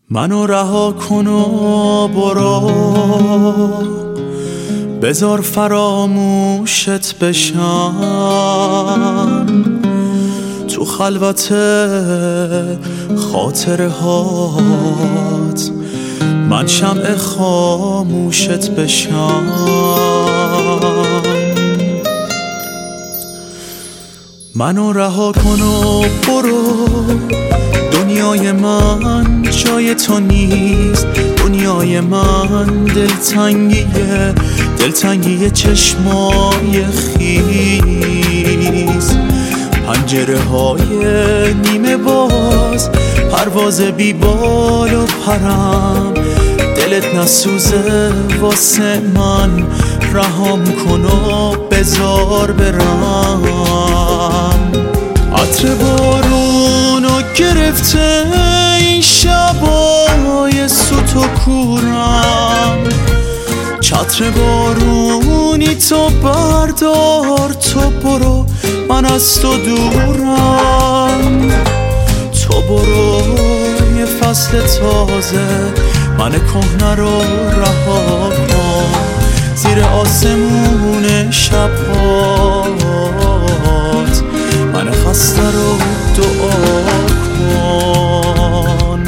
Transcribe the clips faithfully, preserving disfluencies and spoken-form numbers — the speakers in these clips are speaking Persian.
منو رها کن و برو، بذار فراموشت بشم تو خلوت خاطره هات، من شمع خاموشت بشم. منو رها کن و برو، دنیای من جای تو نیست، دنیای من دلتنگیه، دلتنگی چشمای خیز، پنجره های نیمه باز، پرواز بی بال و پرم، دلت نسوزه واسه من، رهام کن و بذار برم. عطر بارونو گرفته این شبای سوت و کورم، چتر بارونی تو بردار، تو برو من از تو دورم، تو برو یه فصل تازه من کهنه رو رها کن، زیر آسمون شبات من خسته رو دعا کن.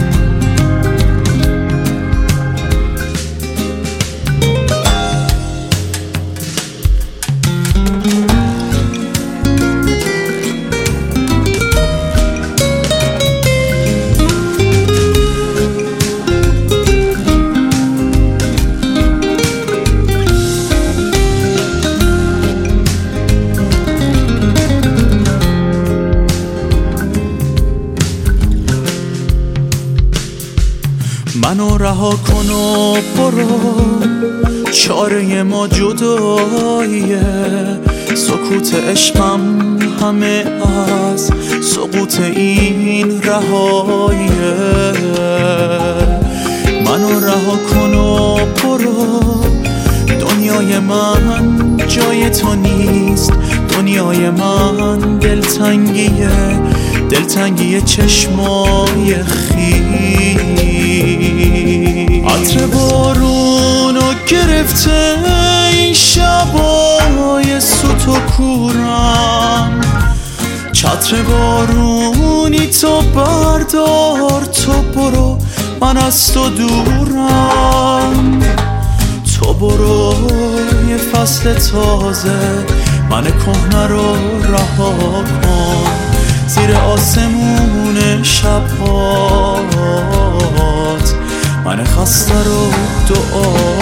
منو رها کن و برو، چاره ما جداییه، سکوت عشقم همه از سقوط این رهاییه. منو رها کن و برو، دنیای من جای تو نیست، دنیای من دلتنگیه، دلتنگی چشمای خیز، عطر بارونو گرفته این شبای سوت و کورم، چتر بارونی تو بردار، تو برو من از تو دورم، تو برو یه فصل تازه من کهنه رو رها کن، زیر آسمون شبات من خسته رو دعا